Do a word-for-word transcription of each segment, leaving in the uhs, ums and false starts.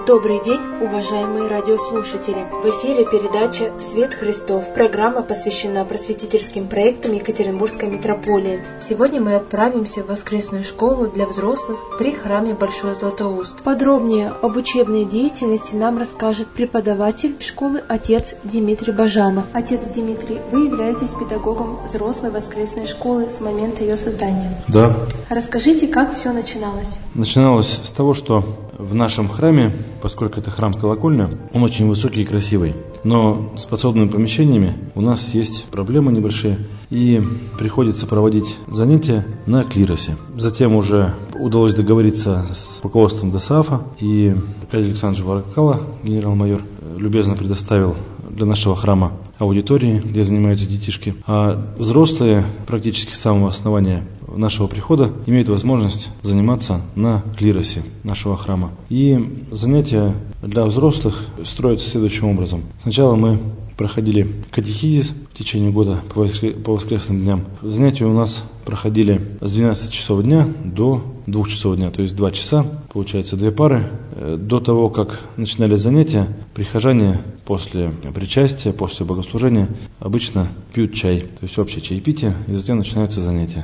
Добрый день, уважаемые радиослушатели! В эфире передача «Свет Христов». Программа посвящена просветительским проектам Екатеринбургской митрополии. Сегодня мы отправимся в воскресную школу для взрослых при храме Большой Златоуст. Подробнее об учебной деятельности нам расскажет преподаватель школы отец Дмитрий Бажанов. Отец Дмитрий, вы являетесь педагогом взрослой воскресной школы с момента ее создания. Да. Расскажите, как все начиналось? Начиналось с того, что в нашем храме, поскольку это храм-колокольня, он очень высокий и красивый. Но с подсобными помещениями у нас есть проблемы небольшие, и приходится проводить занятия на клиросе. Затем уже удалось договориться с руководством ДОСААФа, и Аркадий Александрович Баракала, генерал-майор, любезно предоставил для нашего храма аудитории, где занимаются детишки. А взрослые практически с самого основания нашего прихода имеют возможность заниматься на клиросе нашего храма. И занятия для взрослых строятся следующим образом. Сначала мы проходили катехизис в течение года по воскресным дням. Занятия у нас проходили с двенадцати часов дня до двух часов дня, то есть два часа, получается две пары. До того, как начинались занятия, прихожане после причастия, после богослужения обычно пьют чай, то есть общее чаепитие, и затем начинаются занятия.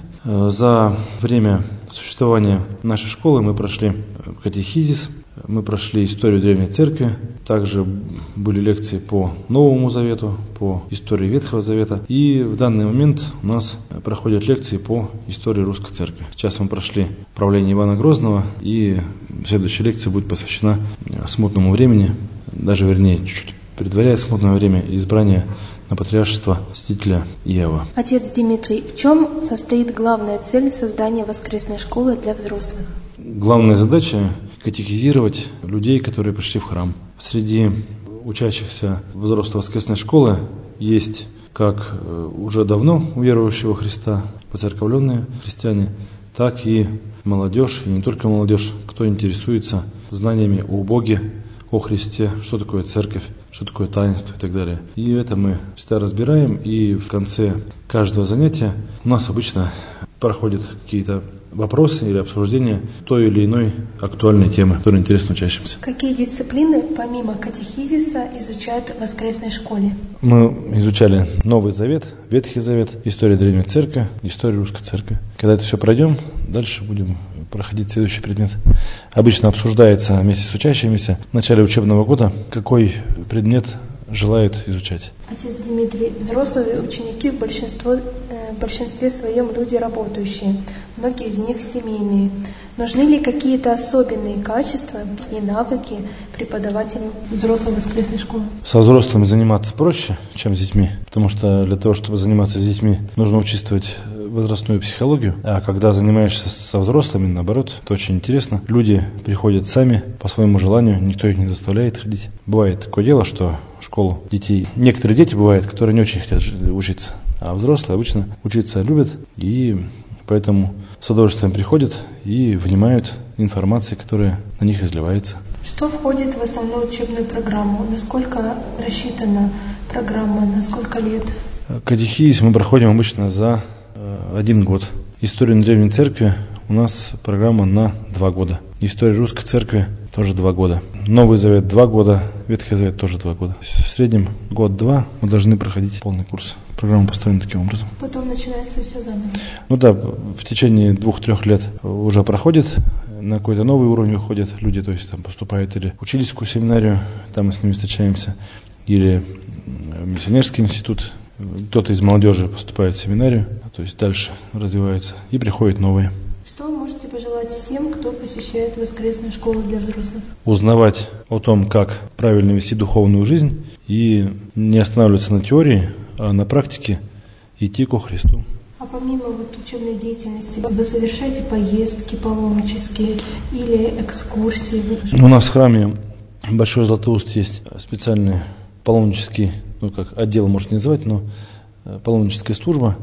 За время существования нашей школы мы прошли катехизис, мы прошли историю Древней Церкви, также были лекции по Новому Завету, по истории Ветхого Завета, и в данный момент у нас проходят лекции по истории Русской Церкви. Сейчас мы прошли правление Ивана Грозного, и следующая лекция будет посвящена смутному времени, даже вернее, чуть-чуть предваряя смутное время избрания на патриаршество святителя Иова. Отец Дмитрий, в чем состоит главная цель создания воскресной школы для взрослых? Главная задача – катехизировать людей, которые пришли в храм. Среди учащихся взрослой воскресной школы есть как уже давно уверовавшие во Христа, поцерковленные христиане, так и молодежь, и не только молодежь, кто интересуется знаниями о Боге, о Христе, что такое церковь, что такое таинство и так далее. И это мы всегда разбираем, и в конце каждого занятия у нас обычно проходят какие-то вопросы или обсуждения той или иной актуальной темы, которая интересна учащимся. Какие дисциплины, помимо катехизиса, изучают в воскресной школе? Мы изучали Новый Завет, Ветхий Завет, историю Древней Церкви, историю Русской Церкви. Когда это все пройдем, дальше будем проходить следующий предмет. Обычно обсуждается вместе с учащимися в начале учебного года, какой предмет желают изучать. Отец Дмитрий, взрослые ученики в большинстве, э, в большинстве своем люди работающие, многие из них семейные. Нужны ли какие-то особенные качества и навыки преподавателю взрослой воскресной школы? Со взрослыми заниматься проще, чем с детьми, потому что для того, чтобы заниматься с детьми, нужно учитывать возрастную психологию, а когда занимаешься со взрослыми, наоборот, это очень интересно. Люди приходят сами по своему желанию, никто их не заставляет ходить. Бывает такое дело, что в школу детей, некоторые дети бывают, которые не очень хотят учиться, а взрослые обычно учиться любят, и поэтому с удовольствием приходят и внимают информации, которая на них изливается. Что входит в основную учебную программу? Насколько рассчитана программа, на сколько лет? Катехизис мы проходим обычно за один год. Историю Древней Церкви у нас программа на два года. История Русской Церкви тоже два года. Новый Завет два года, Ветхий Завет тоже два года. В среднем год-два мы должны проходить полный курс. Программа построена таким образом. Потом начинается все заново. Ну да, в течение двух-трех лет уже проходит, на какой-то новый уровень выходят люди, то есть там поступают или в учительскую семинарию, там мы с ними встречаемся, или в миссионерский институт. Кто-то из молодежи поступает в семинарию, то есть дальше развивается, и приходят новые. Что вы можете пожелать всем, кто посещает воскресную школу для взрослых? Узнавать о том, как правильно вести духовную жизнь, и не останавливаться на теории, а на практике идти ко Христу. А помимо вот учебной деятельности, вы совершаете поездки паломнические или экскурсии? У нас в храме Большой Златоуст есть специальный паломнический, ну как отдел можно не называть, но паломническая служба.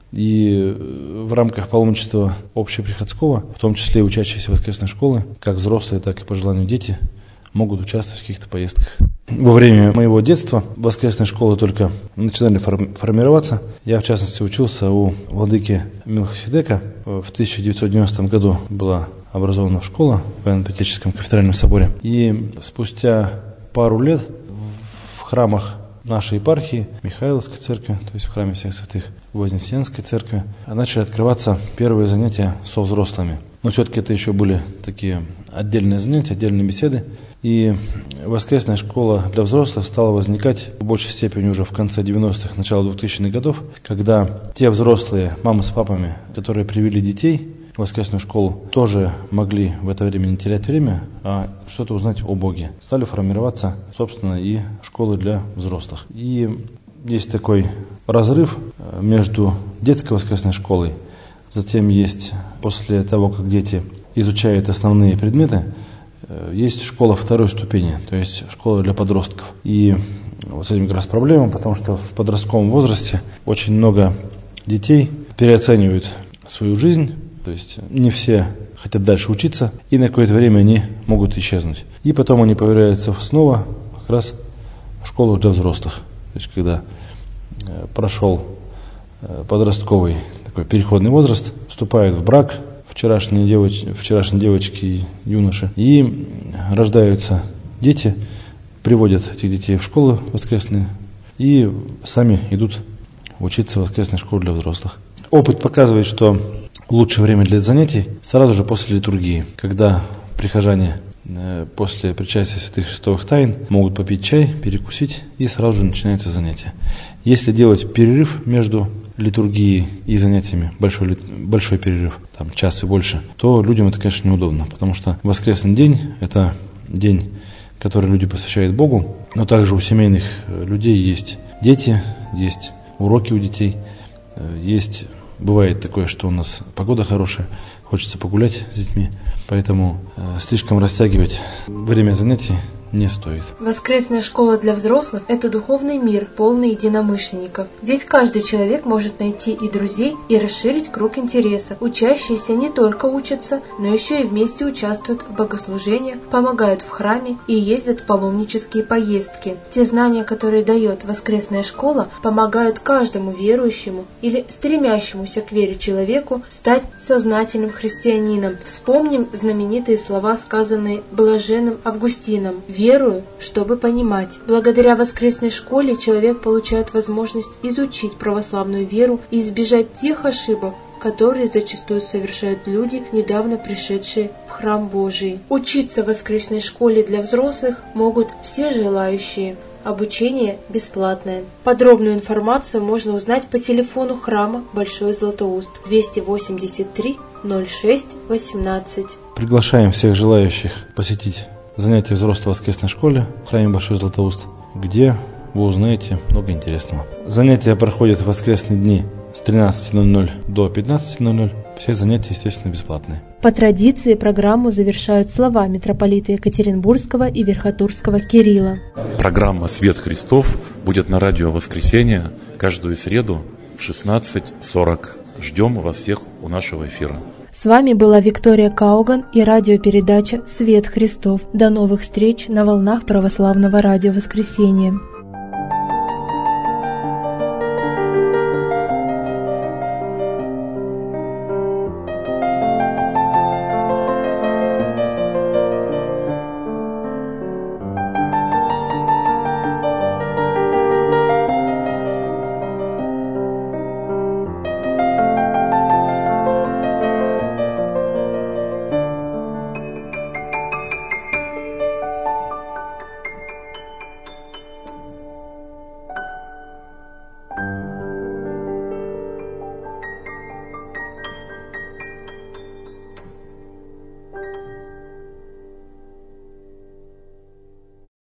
И в рамках паломничества общеприходского, в том числе учащиеся воскресной школы, как взрослые, так и по желанию дети, могут участвовать в каких-то поездках. Во время моего детства воскресные школы только начинали формироваться. Я, в частности, учился у владыки Мелхиседека. В тысяча девятьсот девяностом году была образована школа в Военно-Патриотическом кафедральном соборе. И спустя пару лет в храмах нашей епархии, Михайловской церкви, то есть в храме всех святых, Вознесенской церкви, начали открываться первые занятия со взрослыми. Но все-таки это еще были такие отдельные занятия, отдельные беседы. И воскресная школа для взрослых стала возникать в большей степени уже в конце девяностых, начало двухтысячных годов, когда те взрослые, мамы с папами, которые привели детей в воскресную школу, тоже могли в это время не терять время, а что-то узнать о Боге. Стали формироваться, собственно, и школы для взрослых. И есть такой разрыв между детской воскресной школой, затем есть, после того, как дети изучают основные предметы, есть школа второй ступени, то есть школа для подростков. И вот с этим как раз проблема, потому что в подростковом возрасте очень много детей переоценивают свою жизнь, то есть не все хотят дальше учиться, и на какое-то время они могут исчезнуть. И потом они появляются снова как раз в школах для взрослых. То есть когда прошел подростковый такой переходный возраст, вступают в брак вчерашние, девоч... вчерашние девочки и юноши, и рождаются дети, приводят этих детей в школы воскресные и сами идут учиться в воскресной школе для взрослых. Опыт показывает, что лучшее время для занятий сразу же после литургии, когда прихожане после причастия святых христовых тайн могут попить чай, перекусить, и сразу же начинается занятие. Если делать перерыв между литургией и занятиями, большой, большой перерыв, там час и больше, то людям это, конечно, неудобно, потому что воскресный день – это день, который люди посвящают Богу, но также у семейных людей есть дети, есть уроки у детей, есть, бывает такое, что у нас погода хорошая, хочется погулять с детьми, поэтому э, слишком растягивать время занятий не стоит. Воскресная школа для взрослых – это духовный мир, полный единомышленников. Здесь каждый человек может найти и друзей, и расширить круг интересов. Учащиеся не только учатся, но еще и вместе участвуют в богослужениях, помогают в храме и ездят в паломнические поездки. Те знания, которые дает воскресная школа, помогают каждому верующему или стремящемуся к вере человеку стать сознательным христианином. Вспомним знаменитые слова, сказанные блаженным Августином: «Верую, чтобы понимать». Благодаря воскресной школе человек получает возможность изучить православную веру и избежать тех ошибок, которые зачастую совершают люди, недавно пришедшие в храм Божий. Учиться в воскресной школе для взрослых могут все желающие. Обучение бесплатное. Подробную информацию можно узнать по телефону храма Большой Златоуст двести восемьдесят три ноль шесть восемнадцать. Приглашаем всех желающих посетить занятия взрослой воскресной школе в храме Большой Златоуст, где вы узнаете много интересного. Занятия проходят в воскресные дни с тринадцати ноль-ноль до пятнадцати ноль-ноль. Все занятия, естественно, бесплатные. По традиции программу завершают слова митрополита Екатеринбургского и Верхотурского Кирилла. Программа «Свет Христов» будет на радио «Воскресенье» каждую среду в шестнадцать сорок. Ждем вас всех у нашего эфира. С вами была Виктория Кауган и радиопередача «Свет Христов». До новых встреч на волнах православного радио «Воскресенье».